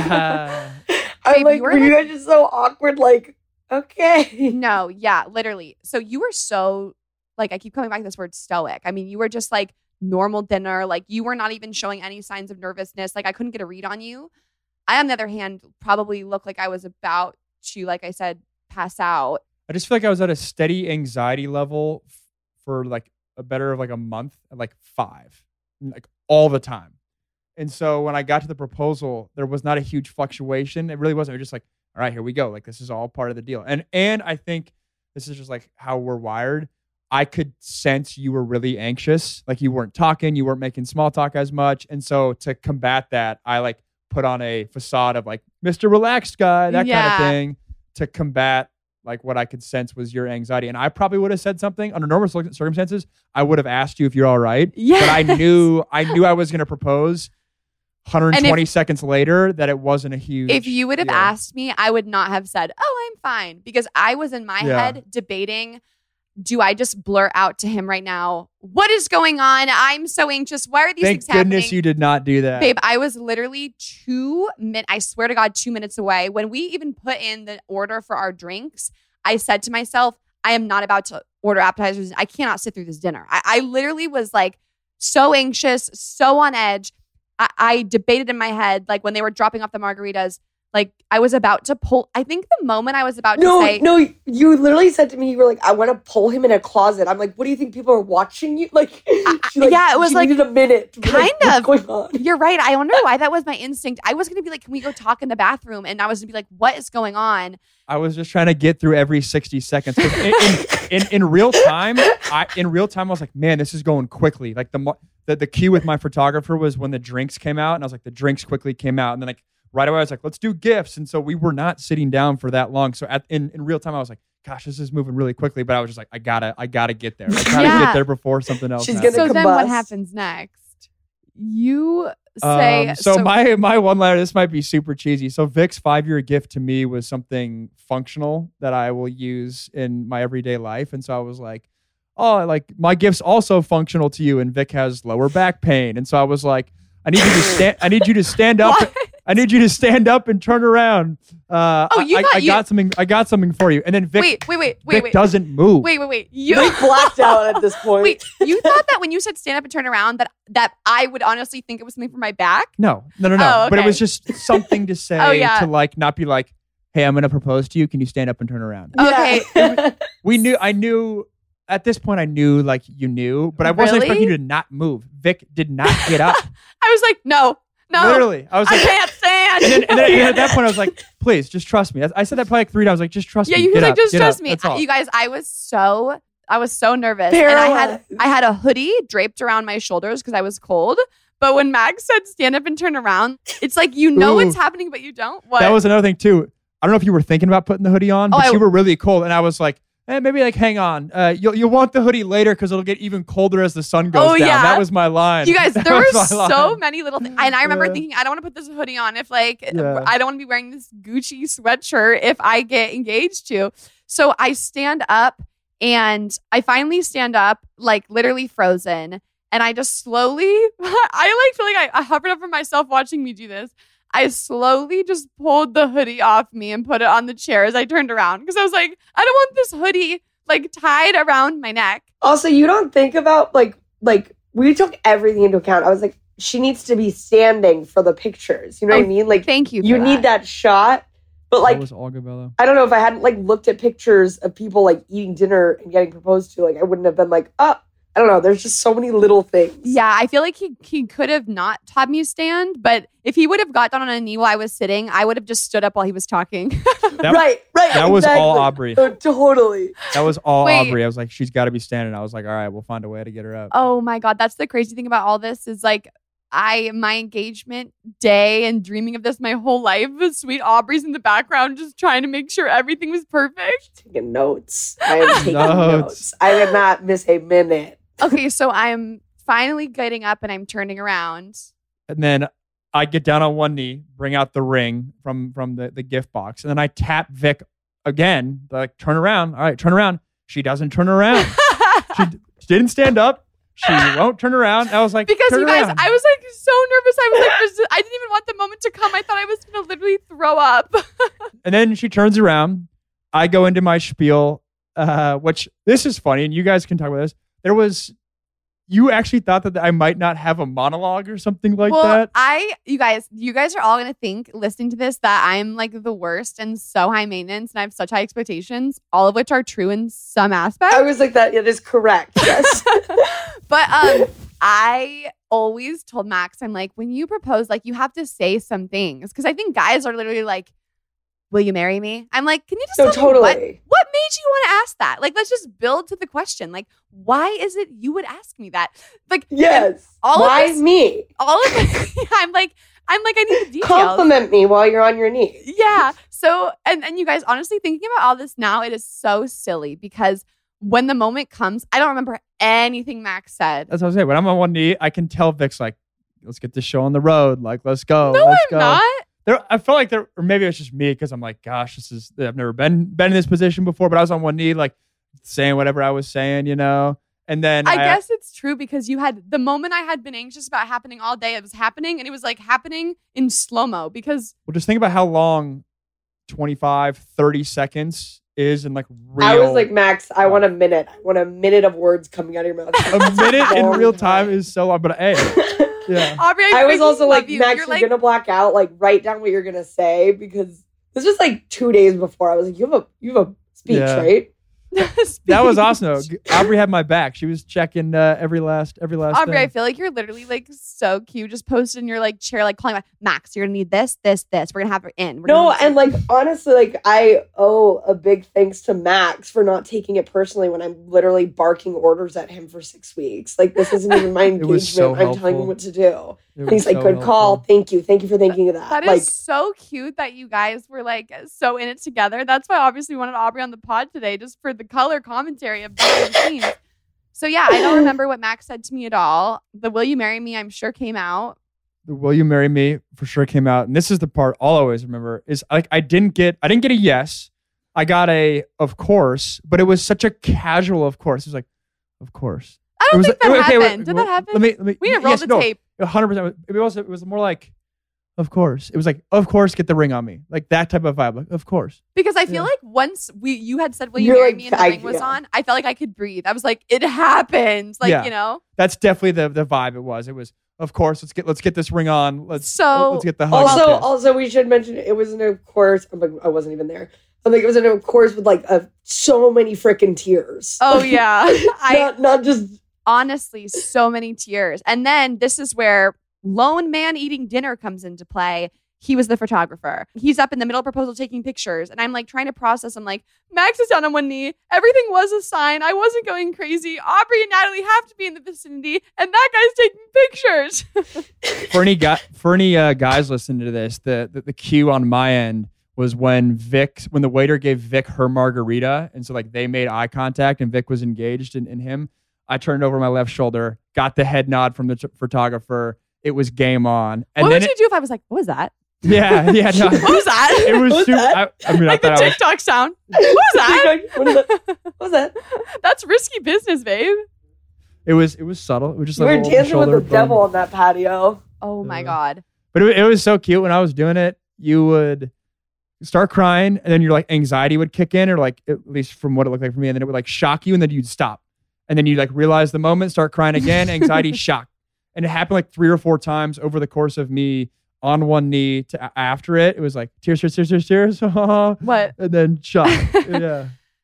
I'm Babe, like, you were were you like- guys just so awkward? Like, okay. No, yeah, literally. So you were so, like, I keep coming back to this word stoic. I mean, you were just like normal dinner. Like, you were not even showing any signs of nervousness. Like, I couldn't get a read on you. I, on the other hand, probably looked like I was about to, like I said, pass out. I just feel like I was at a steady anxiety level f- for like a better of like a month, at like five, like all the time. And so when I got to the proposal, there was not a huge fluctuation. It really wasn't. It was just like, all right, here we go. Like, this is all part of the deal. And and I think this is just like how we're wired. I could sense you were really anxious. Like you weren't talking, you weren't making small talk as much. And so to combat that, I like put on a facade of like Mister Relaxed Guy, that Yeah. kind of thing, to combat like what I could sense was your anxiety. And I probably would have said something under normal cir- circumstances. I would have asked you if you're all right. Yes. But I knew I knew I was going to propose one hundred twenty And if- seconds later that it wasn't a huge If you would have deal. asked me, I would not have said, oh, I'm fine. Because I was in my Yeah. head debating, do I just blurt out to him right now, what is going on? I'm so anxious. Why are these Thank things happening? goodness you did not do that. Babe, I was literally two min I swear to God, two minutes away. When we even put in the order for our drinks, I said to myself, I am not about to order appetizers. I cannot sit through this dinner. I, I literally was like so anxious, so on edge. I, I debated in my head, like when they were dropping off the margaritas, like I was about to pull. I think the moment I was about No, to say, no, you literally said to me, you were like, I want to pull him in a closet. I'm like, what do you think people are watching you? Like, she, like yeah, it was she like- needed a minute. to be like, kind what's of. going on? You're right. I wonder why that was my instinct. I was going to be like, can we go talk in the bathroom? And I was going to be like, what is going on? I was just trying to get through every sixty seconds. 'Cause In, in, in, in real time, I in real time, I was like, man, this is going quickly. Like the, mo- the the cue with my photographer was when the drinks came out, and I was like, the drinks quickly came out, and then like right away I was like, let's do gifts. And so we were not sitting down for that long. So at, in, in real time, I was like, gosh, this is moving really quickly. But I was just like, I gotta, I gotta get there. I gotta Yeah. get there before something else She's happens. gonna So then what combust. happens next? You say Um, so, my my one liner, this might be super cheesy. So Vic's five year gift to me was something functional that I will use in my everyday life. And so I was like, oh, like my gift's also functional to you. And Vic has lower back pain. And so I was like, I need you to stand. I need you to stand up. What? I need you to stand up and turn around. Uh, Oh, you I, thought I, I you- got something. I got something for you. And then Vic, wait, wait, wait, wait, Vic wait, doesn't move. wait, wait, wait. You They blacked out at this point. wait. You thought that when you said stand up and turn around that that I would honestly think it was something for my back? No, no, no, no. Oh, But it okay. was just something to say Oh, yeah. to like not be like, hey, I'm going to propose to you. Can you stand up and turn around? Okay. Yeah. We knew, I knew at this point, I knew like you knew, but I wasn't Really? expecting you to not move. Vic did not get up. I was like, no, no, Literally. I was I like, can't stand. and then, and then at that point, I was like, please just trust me. I, I said that probably like three times, like, just trust yeah, me. you Get was like, up, just get trust up. me. That's all. You guys, I was so, I was so nervous, and I had, Paralyzed. I had a hoodie draped around my shoulders because I was cold. But when Max said stand up and turn around, it's like you know Ooh. what's happening, but you don't. What? That was another thing too. I don't know if you were thinking about putting the hoodie on, Oh, but I- you were really cold. And I was like, eh, maybe like, hang on. Uh, you'll, you'll want the hoodie later because it'll get even colder as the sun goes Oh, down. yeah. That was my line. You guys, That there were was my so line. many little things. And I remember Yeah. thinking, I don't want to put this hoodie on if, like, Yeah. I don't want to be wearing this Gucci sweatshirt if I get engaged to. So I stand up and I finally stand up, like, literally frozen. And I just slowly, I like feel like I, I hovered over myself watching me do this. I slowly just pulled the hoodie off me and put it on the chair as I turned around because I was like, I don't want this hoodie like tied around my neck. Also, you don't think about like like we took everything into account. I was like, she needs to be standing for the pictures. You know what Oh, I mean? Like Thank you. you for need that shot. But like that was all Gabello. I don't know if I hadn't like looked at pictures of people like eating dinner and getting proposed to, like I wouldn't have been like, oh, I don't know. There's just so many little things. Yeah, I feel like he he could have not taught me to stand, but if he would have got down on a knee while I was sitting, I would have just stood up while he was talking. That- right, right. That was all exactly. Aubrey. Oh, totally. That was all Wait. Aubrey. I was like, she's got to be standing. I was like, all right, we'll find a way to get her up. Oh my God, that's the crazy thing about all this is like I my engagement day and dreaming of this my whole life with sweet Aubrey's in the background just trying to make sure everything was perfect. Taking notes. I am taking Notes. notes. I did not miss a minute. Okay, so I'm finally getting up and I'm turning around. And then I get down on one knee, bring out the ring from from the, the gift box, and then I tap Vic again, like turn around. All right, turn around. She doesn't turn around. she, she didn't stand up. She won't turn around. I was like, Because turn you guys, around. I was like so nervous. I was like, this- I didn't even want the moment to come. I thought I was gonna literally throw up. And then she turns around. I go into my spiel, uh, which this is funny, and you guys can talk about this. There was, you actually thought that I might not have a monologue or something like well, that. I, you guys, you guys are all gonna think listening to this that I'm like the worst and so high maintenance and I have such high expectations, all of which are true in some aspects. I was like, that it is correct. Yes. But um, I always told Max, I'm like, when you propose, like you have to say some things because I think guys are literally like, "Will you marry me?" I'm like, "Can you just No, tell me what, totally. what made you want to ask that? Like, let's just build to the question. Like, why is it you would ask me that? Like, Yes. all Why of this, me? all of it, I'm like, I'm like, I need the details. Compliment me while you're on your knee. Yeah. So, and, and you guys, honestly, thinking about all this now, it is so silly because when the moment comes, I don't remember anything Max said. That's what I was saying. When I'm on one knee, I can tell Vic's like, let's get this show on the road. Like, let's go. No, let's I'm go. not. There, I felt like there, or maybe it's just me because I'm like, gosh, this is, I've never been been in this position before. But I was on one knee, like saying whatever I was saying, you know. And then I guess it's true because you had the moment I had been anxious about happening all day, it was happening and it was like happening in slow mo because well, just think about how long twenty-five, thirty seconds is in like real. I was like, Max, I want a minute. I want a minute of words coming out of your mouth. a minute in Long real time is so long. But hey, yeah. Aubrey, I, I was freaking also love like, you. Max, you're you're, like, gonna black out. Like, write down what you're gonna say because this was like two days before. I was like, you have a you have a speech, Yeah. right? That was awesome though. Aubrey had my back. She was checking uh, every last every last Aubrey, thing. I feel like you're literally like so cute. Just posted in your like chair, like calling my Max, you're gonna need this, this, this. We're gonna have her in. We're No, gonna and like honestly, like I owe a big thanks to Max for not taking it personally when I'm literally barking orders at him for six weeks. Like this isn't even my engagement. was so I'm telling helpful. him what to do. It And he's was like, so good helpful. call. Thank you. Thank you for thinking of that. That is like so cute that you guys were like so in it together. That's why obviously we wanted Aubrey on the pod today, just for the color commentary of behind the scenes. So yeah, I don't remember what Max said to me at all. The "Will you marry me?" I'm sure came out. The "Will you marry me?" for sure came out, and this is the part I'll always remember is like I didn't get I didn't get a yes. I got a of course, but it was such a casual of course. It was like, of course. I It don't was think like- that okay, wait, happened. Did well, that happen? Let me let me. We didn't roll yes, the no, tape. one hundred percent. It was it was more like, of course. It was like, of course, get the ring on me, like that type of vibe. Like, of course. Because I feel Yeah. like once we you had said, "Will you You're marry like, me?" and the I- ring was yeah. on, I felt like I could breathe. I was like, "It happened!" Like Yeah. you know. That's definitely the the vibe. It was. It was. Of course, let's get let's get this ring on. Let's So- let's get the hug. also, and kiss. also we should mention it was in a course. I'm like, I wasn't even there. But like it was in a course with like a, so many freaking tears. Oh yeah, I not not just honestly so many tears. And then this is where lone man eating dinner comes into play. He was the photographer. He's up in the middle of proposal taking pictures. And I'm like trying to process. I'm like, Max is down on one knee. Everything was a sign. I wasn't going crazy. Aubrey and Natalie have to be in the vicinity. And that guy's taking pictures. for any guy, for any uh, guys listening to this, the, the the cue on my end was when Vic, when the waiter gave Vic her margarita, and so like they made eye contact, and Vic was engaged in, in him. I turned over my left shoulder, got the head nod from the t- photographer. It was game on. And What then would it- you do if I was like, what was that? yeah, yeah, no, What was that? it was What was super. that? I, I mean, like I the thought I was, TikTok sound. What was that? what, is that? what was that? That's risky business, babe. it was it was subtle. It was just You like were a little dancing with shoulder the devil bump. on that patio. Oh my Yeah. God. But it, it was so cute when I was doing it. You would start crying, and then your like anxiety would kick in, or like at least from what it looked like for me, and then it would like shock you, and then you'd stop, and then you like realize the moment, start crying again, anxiety, shock, and it happened like three or four times over the course of me on one knee to a- after it. It was like tears, tears, tears, tears, tears, What? and then shock. Yeah.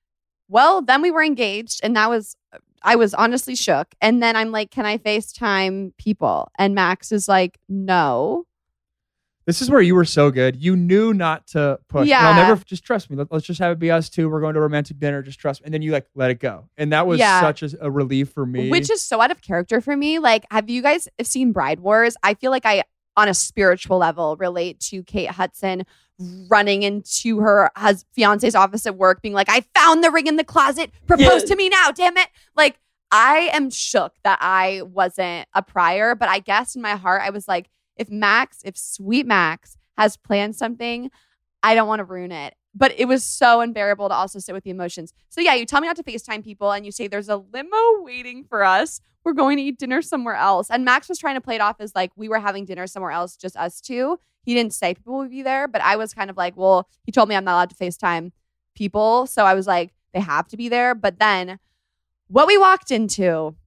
Well, then we were engaged, and that was, I was honestly shook. And then I'm like, can I FaceTime people? And Max is like, no. This is where you were so good. You knew not to push. And Yeah. I'll never just trust me. Let, let's just have it be us two. We're going to a romantic dinner. Just trust me. And then you like let it go. And that was Yeah. such a, a relief for me. Which is so out of character for me. Like, have you guys seen Bride Wars? I feel like I, on a spiritual level, relate to Kate Hudson running into her hus- fiance's office at work, being like, I found the ring in the closet. Propose Yeah. to me now, damn it. Like, I am shook that I wasn't a prior, but I guess in my heart, I was like, if Max, if sweet Max has planned something, I don't want to ruin it. But it was so unbearable to also sit with the emotions. So yeah, you tell me not to FaceTime people and you say there's a limo waiting for us. We're going to eat dinner somewhere else. And Max was trying to play it off as like we were having dinner somewhere else, just us two. He didn't say people would be there, but I was kind of like, well, he told me I'm not allowed to FaceTime people. So I was like, they have to be there. But then what we walked into,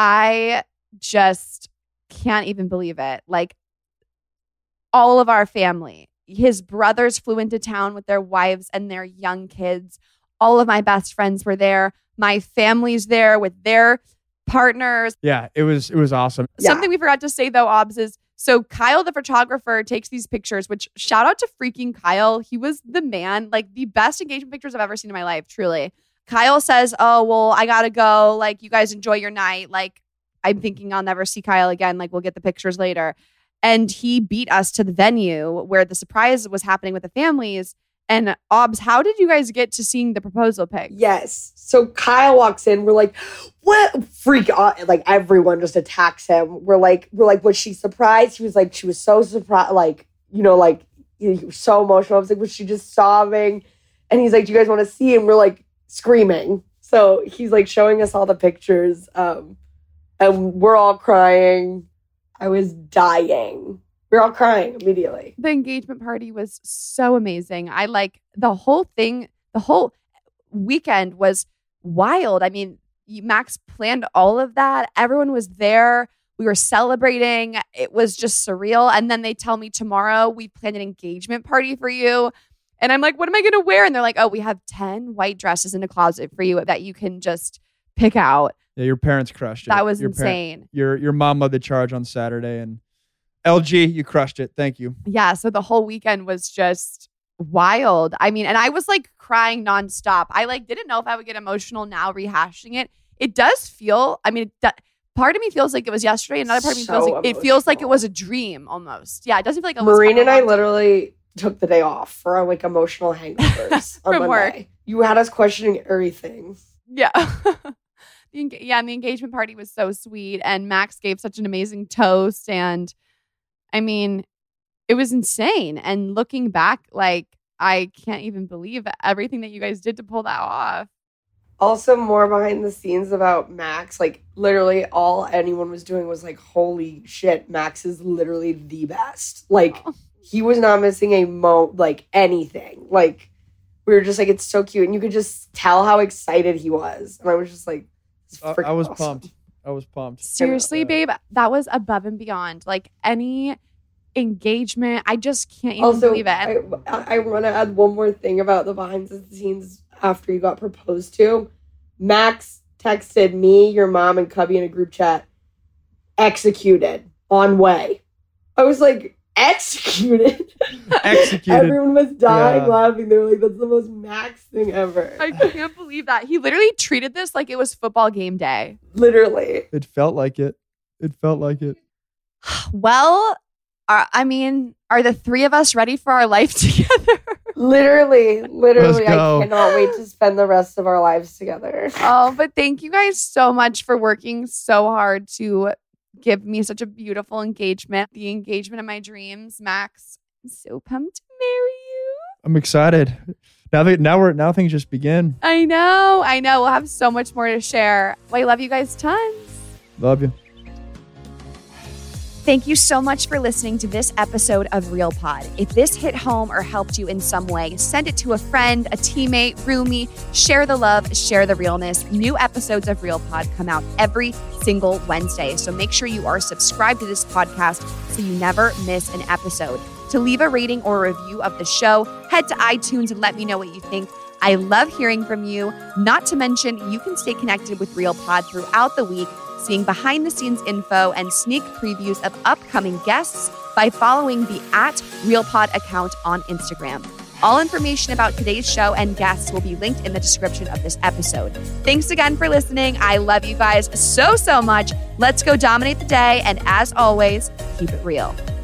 I just can't even believe it. Like all of our family, his brothers flew into town with their wives and their young kids. All of my best friends were there. My family's there with their partners. yeah, it was it was awesome. Yeah. Something we forgot to say though, Obs, is so Kyle, the photographer, takes these pictures, which shout out to freaking Kyle. He was the man, like the best engagement pictures I've ever seen in my life, truly. Kyle says, oh, well, I gotta go. Like, you guys enjoy your night. Like, I'm thinking I'll never see Kyle again. Like, we'll get the pictures later. And he beat us to the venue where the surprise was happening with the families. And Obs, how did you guys get to seeing the proposal pic? Yes. So Kyle walks in. We're like, what? Freak out. Like everyone just attacks him. We're like, we're like, was she surprised? He was like, she was so surprised. Like, you know, like he was so emotional. I was like, was she just sobbing? And he's like, do you guys want to see him? We're like screaming. So he's like showing us all the pictures. Um, and we're all crying. I was dying. We're all crying immediately. The engagement party was so amazing. I like the whole thing, the whole weekend was wild. I mean, you- Max planned all of that. Everyone was there. We were celebrating. It was just surreal. And then they tell me tomorrow we planned an engagement party for you. And I'm like, what am I going to wear? And they're like, oh, we have ten white dresses in a closet for you that you can just pick out. Yeah, your parents crushed it. That was your insane. Par- your your mom led the charge on Saturday, and L G, you crushed it. Thank you. Yeah, so the whole weekend was just wild. I mean, and I was like crying nonstop. I like didn't know if I would get emotional now rehashing it. It does feel, I mean, it, part of me feels like it was yesterday. Another part of me So feels like it feels like it emotional. was a dream almost. Yeah, it doesn't feel like it was Maureen and I long- literally took the day off for our like emotional hangovers on From Monday. work. You had us questioning everything. Yeah. the eng- yeah, and the engagement party was so sweet. And Max gave such an amazing toast. And I mean, it was insane. And looking back, like, I can't even believe everything that you guys did to pull that off. Also, more behind the scenes about Max. Like, literally, all anyone was doing was like, holy shit, Max is literally the best. Like, Oh. he was not missing a mo, like, anything. Like, we were just like, it's so cute. And you could just tell how excited he was. And I was just like, it's I, freaking I was awesome. pumped. I was pumped. Seriously, Uh, babe, that was above and beyond. Like, any engagement, I just can't even Also, believe it. I, I, I want to add one more thing about the behind the scenes after you got proposed to. Max texted me, your mom, and Cubby in a group chat, executed, on way. I was like, executed? Executed. Everyone was dying Yeah. laughing. They were like, that's the most Max thing ever. I can't believe that. He literally treated this like it was football game day. Literally. It felt like it. It felt like it. Well, are, I mean, are the three of us ready for our life together? Literally, literally, I go. cannot wait to spend the rest of our lives together. Oh, but thank you guys so much for working so hard to give me such a beautiful engagement. The engagement of my dreams. Max, I'm so pumped to marry you. I'm excited. Now that now we're now things just begin. I know, I know. We'll have so much more to share. Well, I love you guys tons. Love you. Thank you so much for listening to this episode of Real Pod. If this hit home or helped you in some way, send it to a friend, a teammate, roomie. Share the love, share the realness. New episodes of Real Pod come out every single Wednesday. So make sure you are subscribed to this podcast so you never miss an episode. To leave a rating or a review of the show, head to iTunes and let me know what you think. I love hearing from you. Not to mention, you can stay connected with Real Pod throughout the week, seeing behind-the-scenes info and sneak previews of upcoming guests by following the at RealPod account on Instagram. All information about today's show and guests will be linked in the description of this episode. Thanks again for listening. I love you guys so, so much. Let's go dominate the day. And as always, keep it real.